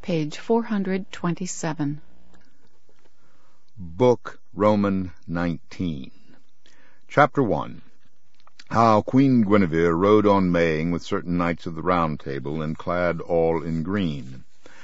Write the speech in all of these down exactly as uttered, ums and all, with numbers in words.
page four hundred twenty-seven. Book Roman nineteen. Chapter one. How Queen Guinevere rode on Maying with certain knights of the Round Table, and clad all in green.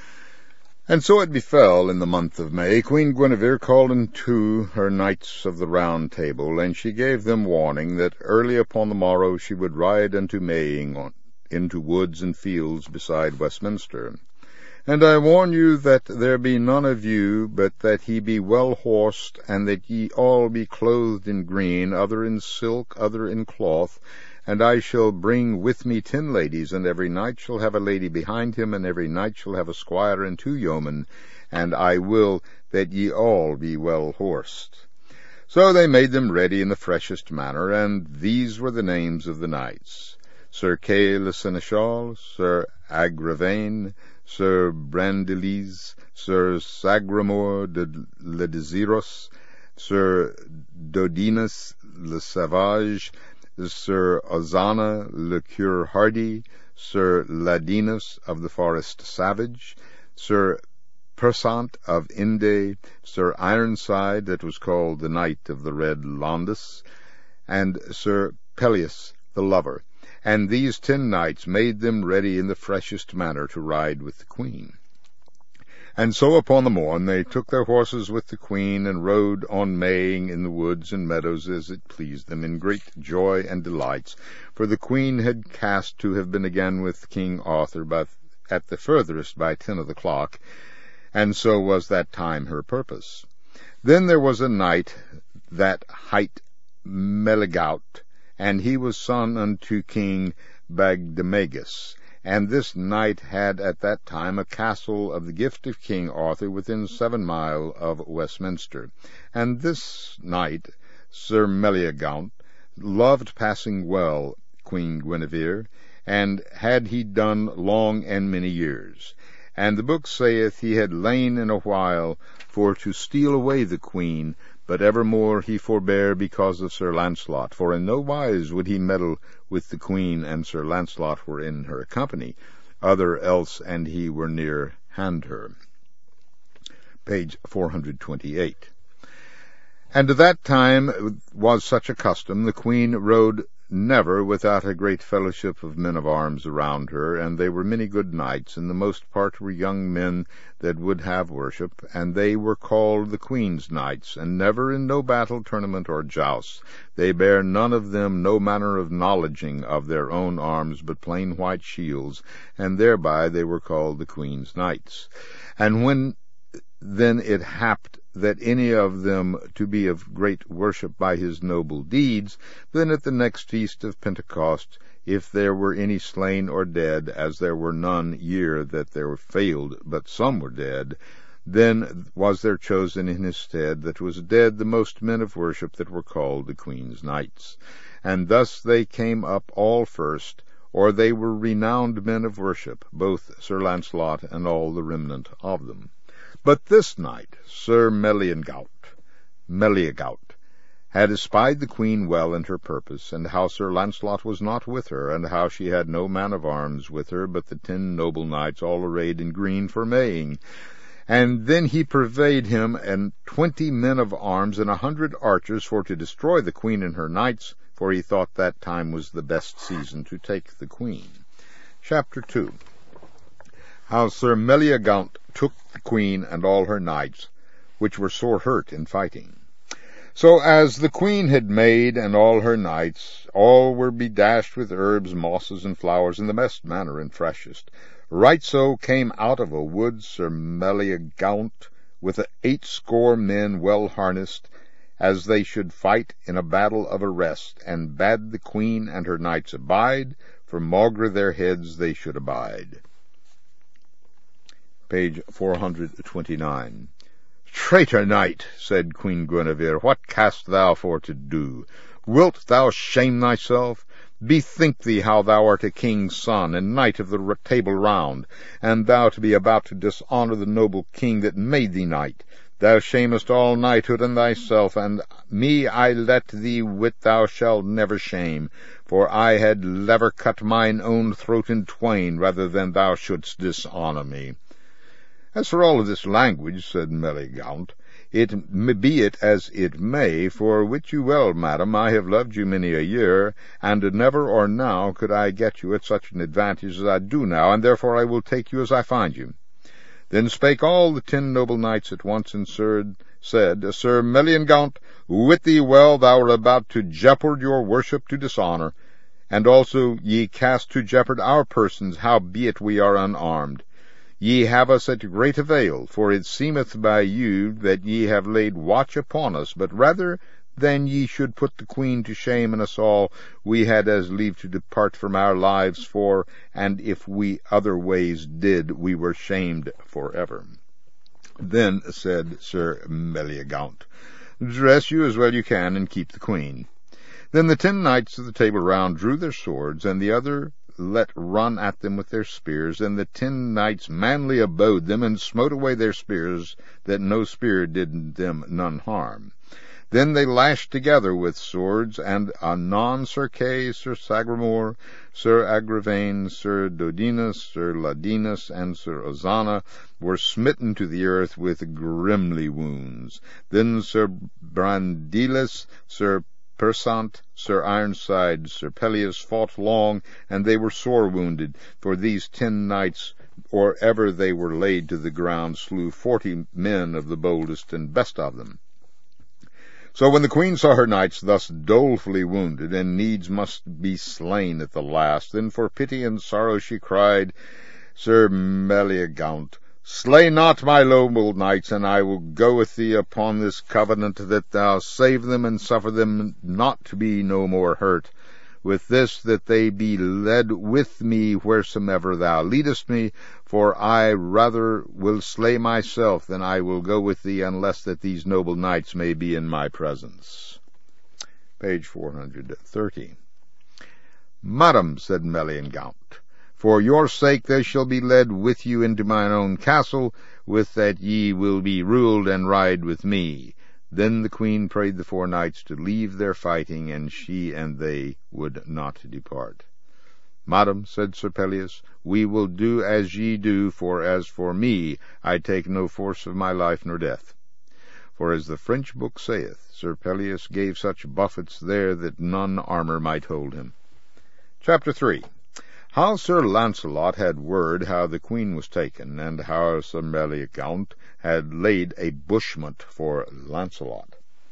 And so it befell in the month of May, Queen Guinevere called unto her knights of the Round Table, and she gave them warning that early upon the morrow she would ride unto Maying on, into woods and fields beside Westminster. And I warn you that there be none of you, but that he be well horsed, and that ye all be clothed in green, other in silk, other in cloth. And I shall bring with me ten ladies, and every knight shall have a lady behind him, and every knight shall have a squire and two yeomen, and I will that ye all be well horsed. So they made them ready in the freshest manner, and these were the names of the knights: Sir Kay le Seneschal, Sir Agravaine, Sir Brandiles, Sir Sagramore de le Desiros, Sir Dodinas le Savage, Sir Ozana le Cure Hardy, Sir Ladinus of the Forest Savage, Sir Persant of Inde, Sir Ironside, that was called the Knight of the Red Laundas, and Sir Peleus the Lover. And these ten knights made them ready in the freshest manner to ride with the queen. And so upon the morn they took their horses with the queen, and rode on Maying in the woods and meadows as it pleased them, in great joy and delights, for the queen had cast to have been again with King Arthur by, at the furthest by ten of the clock, and so was that time her purpose. Then there was a knight that hight Meligaut, and he was son unto King Bagdemagus. And this knight had at that time a castle of the gift of King Arthur within seven mile of Westminster. And this knight, Sir Meliagaunt, loved passing well Queen Guinevere, and had he done long and many years. And the book saith he had lain in a while for to steal away the queen, but evermore he forbare because of Sir Launcelot, for in no wise would he meddle with the queen, and Sir Launcelot were in her company, other else and he were near hand her. Page four hundred twenty-eight. And to that time was such a custom, the queen rode never without a great fellowship of men of arms around her, and they were many good knights, and the most part were young men that would have worship, and they were called the Queen's Knights, and never in no battle, tournament, or joust. They bare none of them no manner of knowledging of their own arms, but plain white shields, and thereby they were called the Queen's Knights. And when then it happed that any of them to be of great worship by his noble deeds, then at the next feast of Pentecost, if there were any slain or dead, as there were none year that there failed, but some were dead, then was there chosen in his stead that was dead the most men of worship that were called the Queen's Knights. And thus they came up all first, or they were renowned men of worship, both Sir Launcelot and all the remnant of them. But this knight, Sir Meliagaut, Meliagaut, had espied the queen well and her purpose, and how Sir Launcelot was not with her, and how she had no man of arms with her, but the ten noble knights all arrayed in green for Maying. And then he purveyed him and twenty men of arms and a hundred archers for to destroy the queen and her knights, for he thought that time was the best season to take the queen. Chapter two. How Sir Meliagaunt took the queen and all her knights, which were sore hurt in fighting. So as the queen had made and all her knights, all were bedashed with herbs, mosses, and flowers in the best manner and freshest. Right so came out of a wood Sir Meliagaunt with eight score men well harnessed, as they should fight in a battle of arrest, and bade the queen and her knights abide, for maugre their heads they should abide. Page four hundred twenty-nine. Traitor knight, said Queen Guinevere, what canst thou for to do? Wilt thou shame thyself? Bethink thee how thou art a king's son, and knight of the Table Round, and thou to be about to dishonour the noble king that made thee knight. Thou shamest all knighthood and thyself, and me I let thee wit thou shalt never shame, for I had lever cut mine own throat in twain, rather than thou shouldst dishonour me. As for all of this language, said Meleagant, it be it as it may, for wit you well, madam, I have loved you many a year, and never or now could I get you at such an advantage as I do now, and therefore I will take you as I find you. Then spake all the ten noble knights at once, and said, Sir Meleagant, wit thee well thou art about to jeopard your worship to dishonour, and also ye cast to jeopard our persons, howbeit we are unarmed. Ye have us at great avail, for it seemeth by you that ye have laid watch upon us, but rather than ye should put the queen to shame and us all, we had as leave to depart from our lives, for, and if we other ways did, we were shamed for ever. Then said Sir Meleagant, Dress you as well you can, and keep the queen. Then the ten knights of the Table Round drew their swords, and the other let run at them with their spears, and the ten knights manly abode them, and smote away their spears, that no spear did them none harm. Then they lashed together with swords, and anon Sir Kay, Sir Sagramore, Sir Agravaine, Sir Dodinas, Sir Ladinus, and Sir Ozana were smitten to the earth with grimly wounds. Then Sir Brandiles, Sir Persant, Sir Ironside, Sir Pelleas fought long, and they were sore wounded, for these ten knights, or ever they were laid to the ground, slew forty men of the boldest and best of them. So when the queen saw her knights thus dolefully wounded, and needs must be slain at the last, then for pity and sorrow she cried, Sir Meleagant, slay not my noble knights, and I will go with thee upon this covenant, that thou save them and suffer them not to be no more hurt. With this, that they be led with me wheresoever thou leadest me, for I rather will slay myself than I will go with thee, unless that these noble knights may be in my presence. Page four hundred thirty. Madam, said Meleagant, for your sake they shall be led with you into mine own castle, with that ye will be ruled and ride with me. Then the queen prayed the four knights to leave their fighting, and she and they would not depart. Madam, said Sir Pelleas, we will do as ye do, for as for me, I take no force of my life nor death. For as the French book saith, Sir Pelleas gave such buffets there that none armour might hold him. Chapter three. How Sir Launcelot had word how the queen was taken, and how Sir Meleagant had laid a bushment for Launcelot.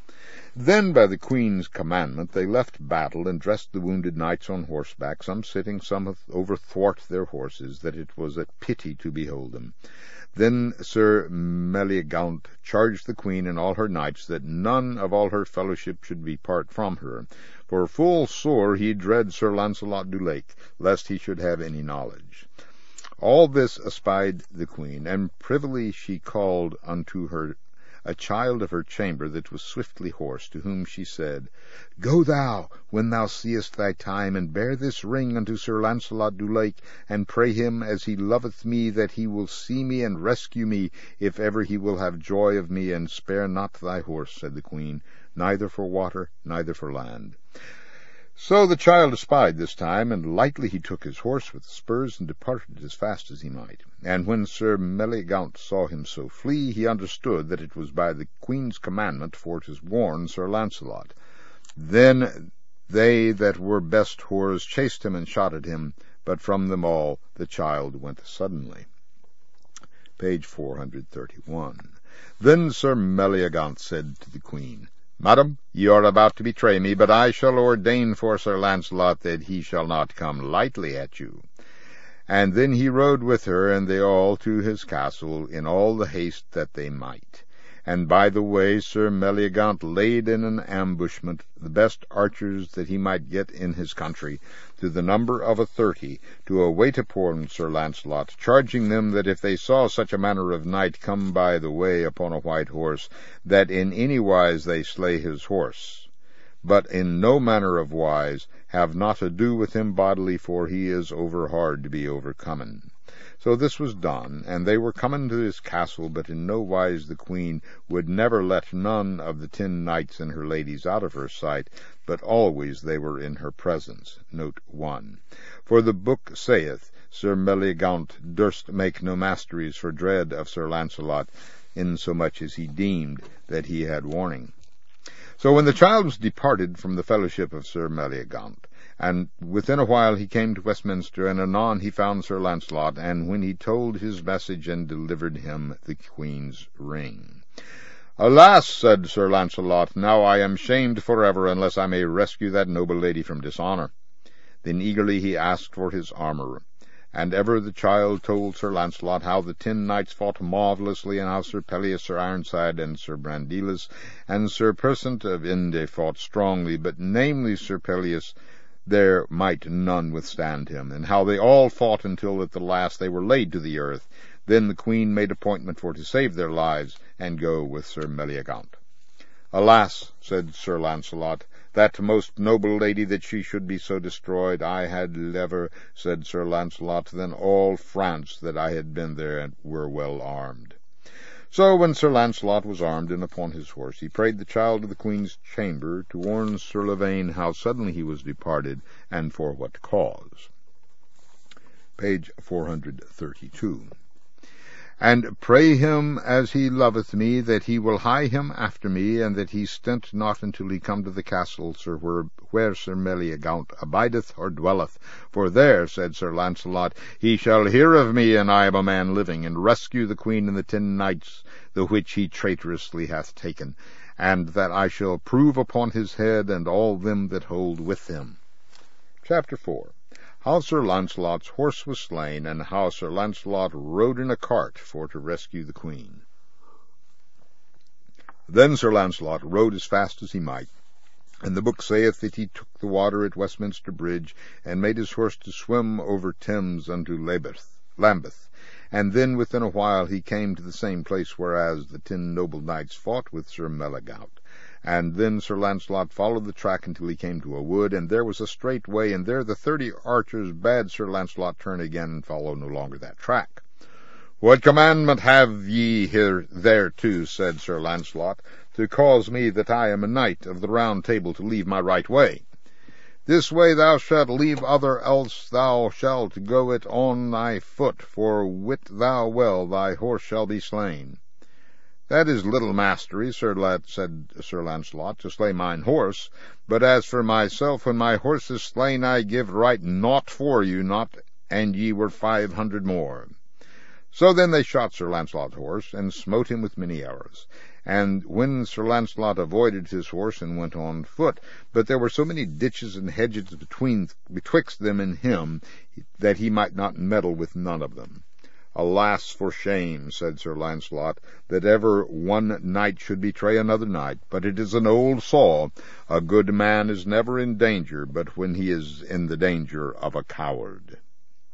Then by the queen's commandment they left battle, and dressed the wounded knights on horseback, some sitting, some overthwart their horses, that it was a pity to behold them. Then Sir Meleagant charged the queen and all her knights that none of all her fellowship should depart from her, for full sore he dread Sir Launcelot du Lake, lest he should have any knowledge. All this espied the queen, and privily she called unto her a child of her chamber that was swiftly horsed, to whom she said, Go thou, when thou seest thy time, and bear this ring unto Sir Launcelot du Lake, and pray him, as he loveth me, that he will see me and rescue me, if ever he will have joy of me, and spare not thy horse, said the queen, neither for water, neither for land. So the child espied this time, and lightly he took his horse with spurs, and departed as fast as he might. And when Sir Meleagant saw him so flee, he understood that it was by the queen's commandment for to warn Sir Launcelot. Then they that were best whores chased him and shot at him, but from them all the child went suddenly. Page four hundred thirty-one. Then Sir Meleagant said to the queen, Madam, ye are about to betray me, but I shall ordain for Sir Launcelot that he shall not come lightly at you. And then he rode with her, and they all to his castle, in all the haste that they might. And by the way Sir Meleagant laid in an ambushment the best archers that he might get in his country, to the number of a thirty, to await upon Sir Launcelot, charging them that if they saw such a manner of knight come by the way upon a white horse, that in any wise they slay his horse, but in no manner of wise have not ado with him bodily, for he is over hard to be overcomen. So this was done, and they were come into his castle, but in no wise the queen would never let none of the ten knights and her ladies out of her sight, but always they were in her presence. Note one. For the book saith, Sir Meliagant durst make no masteries for dread of Sir Launcelot, insomuch as he deemed that he had warning. So when the child was departed from the fellowship of Sir Meliagant, and within a while he came to Westminster, and anon he found Sir Launcelot, and when he told his message and delivered him the Queen's ring. Alas, said Sir Launcelot, now I am shamed forever, unless I may rescue that noble lady from dishonour. Then eagerly he asked for his armour. And ever the child told Sir Launcelot how the ten knights fought marvellously, and how Sir Pelleas, Sir Ironside, and Sir Brandiles, and Sir Persant of Inde fought strongly, but namely Sir Pelleas, there might none withstand him, and how they all fought until at the last they were laid to the earth. Then the Queen made appointment for to save their lives, and go with Sir Meliagant. Alas, said Sir Launcelot, that most noble lady, that she should be so destroyed. I had liever, said Sir Launcelot, than all France, that I had been there and were well armed. So when Sir Launcelot was armed and upon his horse, he prayed the child to the Queen's chamber to warn Sir Lavaine how suddenly he was departed, and for what cause. Page four hundred thirty-two. And pray him, as he loveth me, that he will hie him after me, and that he stint not until he come to the castle Sir where, where Sir Meliagant abideth or dwelleth. For there, said Sir Launcelot, he shall hear of me, and I am a man living, and rescue the Queen and the ten knights, the which he traitorously hath taken, and that I shall prove upon his head and all them that hold with him. Chapter four. How Sir Launcelot's horse was slain, and how Sir Launcelot rode in a cart for to rescue the Queen. Then Sir Launcelot rode as fast as he might, and the book saith that he took the water at Westminster Bridge, and made his horse to swim over Thames unto Lambeth, Lambeth. And then within a while he came to the same place whereas the ten noble knights fought with Sir Meliagant. And then Sir Launcelot followed the track until he came to a wood, and there was a straight way, and there the thirty archers bade Sir Launcelot turn again and follow no longer that track. What commandment have ye here thereto, said Sir Launcelot, to cause me that I am a knight of the Round Table to leave my right way? This way thou shalt leave other, else thou shalt go it on thy foot, for wit thou well thy horse shall be slain. That is little mastery, Sir Lad, said Sir Launcelot, to slay mine horse. But as for myself, when my horse is slain, I give right naught for you, not and ye were five hundred more. So then they shot Sir Launcelot's horse, and smote him with many arrows. And when Sir Launcelot avoided his horse and went on foot, but there were so many ditches and hedges between betwixt them and him, that he might not meddle with none of them. Alas for shame, said Sir Launcelot, that ever one knight should betray another knight. But it is an old saw, a good man is never in danger, but when he is in the danger of a coward.